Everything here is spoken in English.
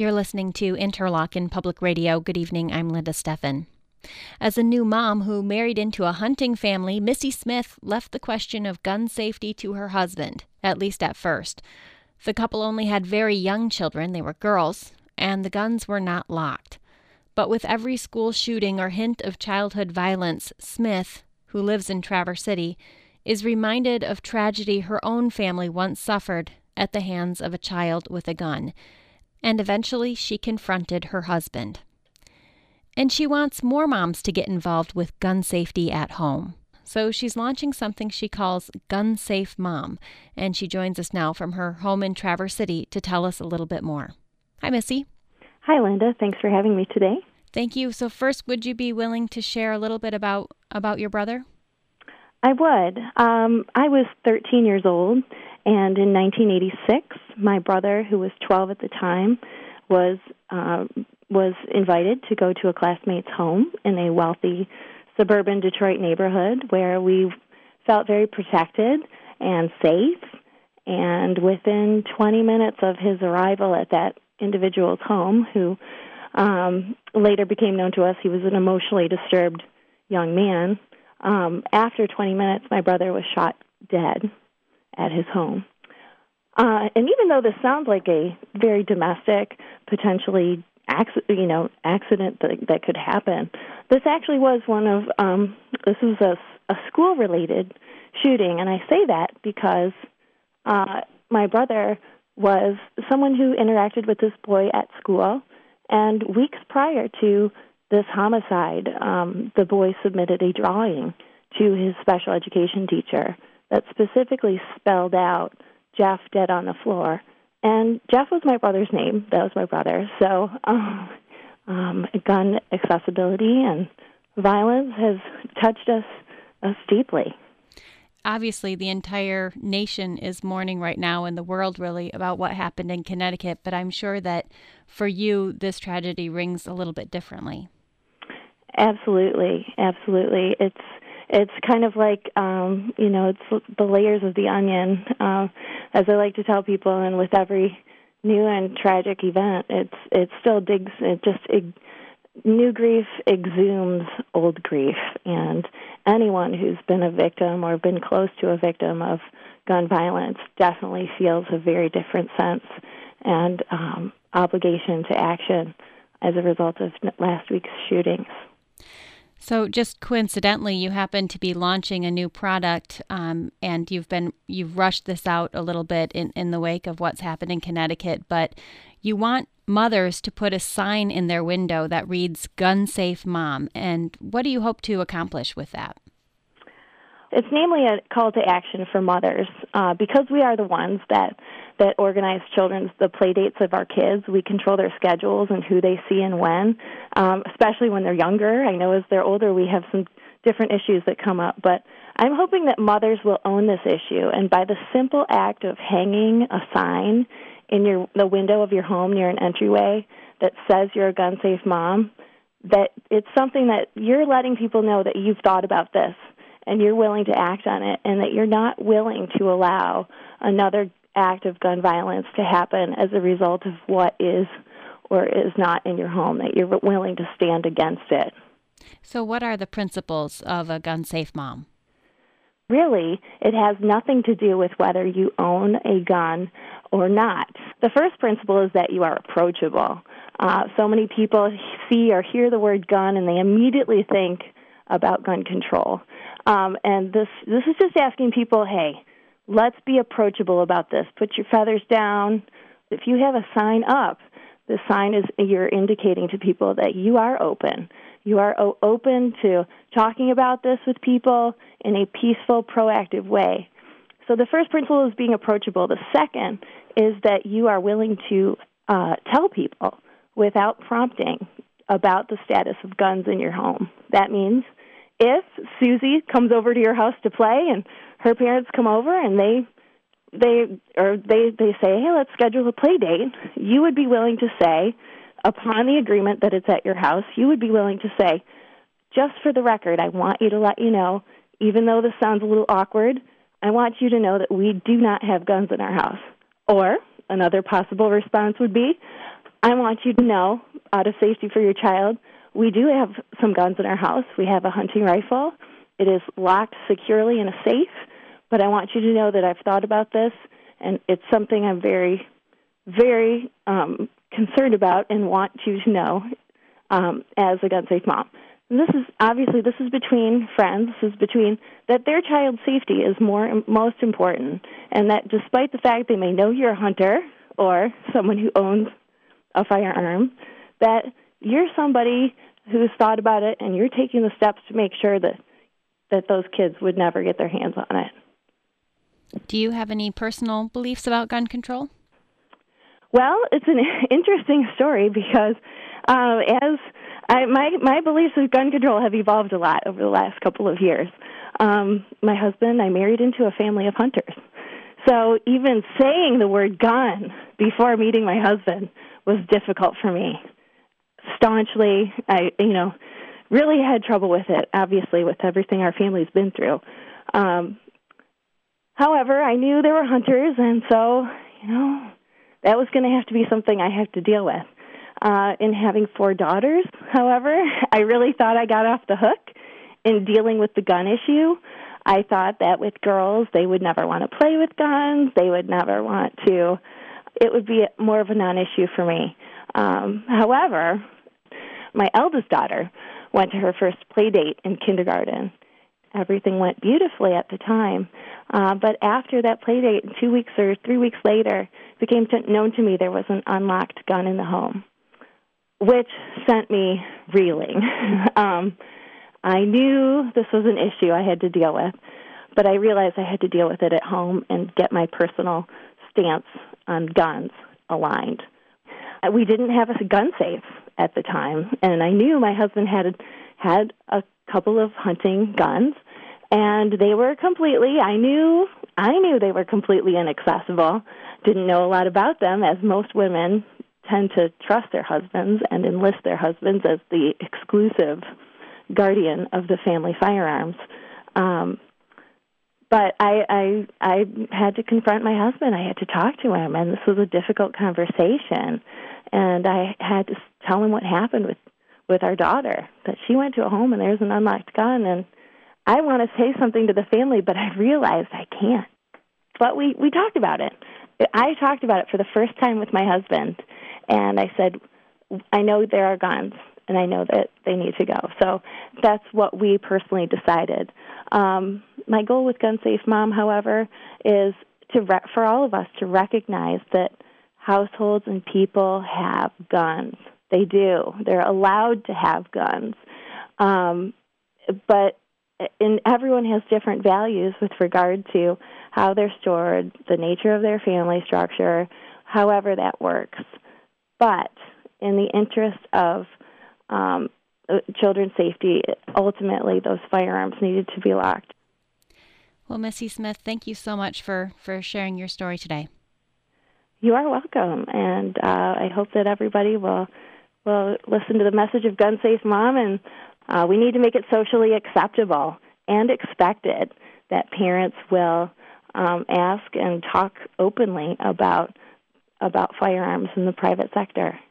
You're listening to Interlochen Public Radio. Good evening, I'm Linda Steffen. As a new mom who married into a hunting family, Missy Smith left the question of gun safety to her husband, at least at first. The couple only had very young children, they were girls, and the guns were not locked. But with every school shooting or hint of childhood violence, Smith, who lives in Traverse City, is reminded of tragedy her own family once suffered at the hands of a child with a gun. And eventually she confronted her husband. And she wants more moms to get involved with gun safety at home. So she's launching something she calls Gun Safe Mom, and she joins us now from her home in Traverse City to tell us a little bit more. Hi, Missy. Hi, Linda. Thanks for having me today. Thank you. So first, would you be willing to share a little bit about your brother? I would. I was 13 years old, and in 1986, my brother, who was 12 at the time, was invited to go to a classmate's home in a wealthy suburban Detroit neighborhood where we felt very protected and safe. And within 20 minutes of his arrival at that individual's home, who later became known to us, he was an emotionally disturbed young man. After 20 minutes, my brother was shot dead at his home. And even though this sounds like a very domestic, potentially accident that could happen, this actually was this was a school-related shooting. And I say that because my brother was someone who interacted with this boy at school, and weeks prior to this homicide, the boy submitted a drawing to his special education teacher that specifically spelled out Jeff dead on the floor. And Jeff was my brother's name. That was my brother. So gun accessibility and violence has touched us deeply. Obviously, the entire nation is mourning right now, and the world really, about what happened in Connecticut. But I'm sure that for you, this tragedy rings a little bit differently. Absolutely. It's kind of like, it's the layers of the onion, as I like to tell people, and with every new and tragic event, new grief exhumes old grief, and anyone who's been a victim or been close to a victim of gun violence definitely feels a very different sense and obligation to action as a result of last week's shootings. So just coincidentally, you happen to be launching a new product, and you've rushed this out a little bit in the wake of what's happened in Connecticut, but you want mothers to put a sign in their window that reads Gun Safe Mom. And what do you hope to accomplish with that? It's namely a call to action for mothers, because we are the ones that organize the play dates of our kids. We control their schedules and who they see and when, especially when they're younger. I know as they're older, we have some different issues that come up, but I'm hoping that mothers will own this issue, and by the simple act of hanging a sign in the window of your home near an entryway that says you're a gun-safe mom, that it's something that you're letting people know that you've thought about this and you're willing to act on it, and that you're not willing to allow another act of gun violence to happen as a result of what is or is not in your home, that you're willing to stand against it. So what are the principles of a gun-safe mom? Really, it has nothing to do with whether you own a gun or not. The first principle is that you are approachable. So many people see or hear the word gun and they immediately think about gun control. And this is just asking people, hey, let's be approachable about this. Put your feathers down. If you have a sign up, the sign is you're indicating to people that you are open. You are open to talking about this with people in a peaceful, proactive way. So the first principle is being approachable. The second is that you are willing to tell people without prompting about the status of guns in your home. That means if Susie comes over to your house to play and her parents come over and they say, hey, let's schedule a play date, you would be willing to say, upon the agreement that it's at your house, you would be willing to say, just for the record, I want you to let you know, even though this sounds a little awkward, I want you to know that we do not have guns in our house. Or another possible response would be, I want you to know, out of safety for your child, we do have some guns in our house. We have a hunting rifle. It is locked securely in a safe, but I want you to know that I've thought about this, and it's something I'm very, very concerned about and want you to know as a gun-safe mom. And this is between friends. This is between that their child's safety is most important, and that despite the fact they may know you're a hunter or someone who owns a firearm, that you're somebody who's thought about it and you're taking the steps to make sure that those kids would never get their hands on it. Do you have any personal beliefs about gun control? Well, it's an interesting story because my beliefs of gun control have evolved a lot over the last couple of years. My husband, I married into a family of hunters. So even saying the word gun before meeting my husband was difficult for me. Staunchly, I really had trouble with it, obviously, with everything our family's been through. However, I knew there were hunters, and so, that was going to have to be something I had to deal with. In having 4 daughters, however, I really thought I got off the hook in dealing with the gun issue. I thought that with girls, they would never want to play with guns. They would never want to. It would be more of a non-issue for me. However, my eldest daughter went to her first play date in kindergarten. Everything went beautifully at the time. But after that play date, 2 weeks or 3 weeks later, it became known to me there was an unlocked gun in the home, which sent me reeling. I knew this was an issue I had to deal with, but I realized I had to deal with it at home and get my personal stance on guns aligned. We didn't have a gun safe at the time, and I knew my husband had a couple of hunting guns, and they were I knew they were completely inaccessible. Didn't know a lot about them, as most women tend to trust their husbands and enlist their husbands as the exclusive guardian of the family firearms. But I had to confront my husband. I had to talk to him, and this was a difficult conversation. And I had to tell him what happened with our daughter, that she went to a home and there's an unlocked gun. And I want to say something to the family, but I realized I can't. But we talked about it. I talked about it for the first time with my husband, and I said, I know there are guns, and I know that they need to go. So that's what we personally decided. My goal with Gun Safe Mom, however, is for all of us to recognize that households and people have guns. They do. They're allowed to have guns. But everyone has different values with regard to how they're stored, the nature of their family structure, however that works. But in the interest of children's safety, ultimately those firearms needed to be locked. Well, Missy Smith, thank you so much for sharing your story today. You are welcome, and I hope that everybody will listen to the message of Gun Safe Mom, and we need to make it socially acceptable and expected that parents will ask and talk openly about firearms in the private sector.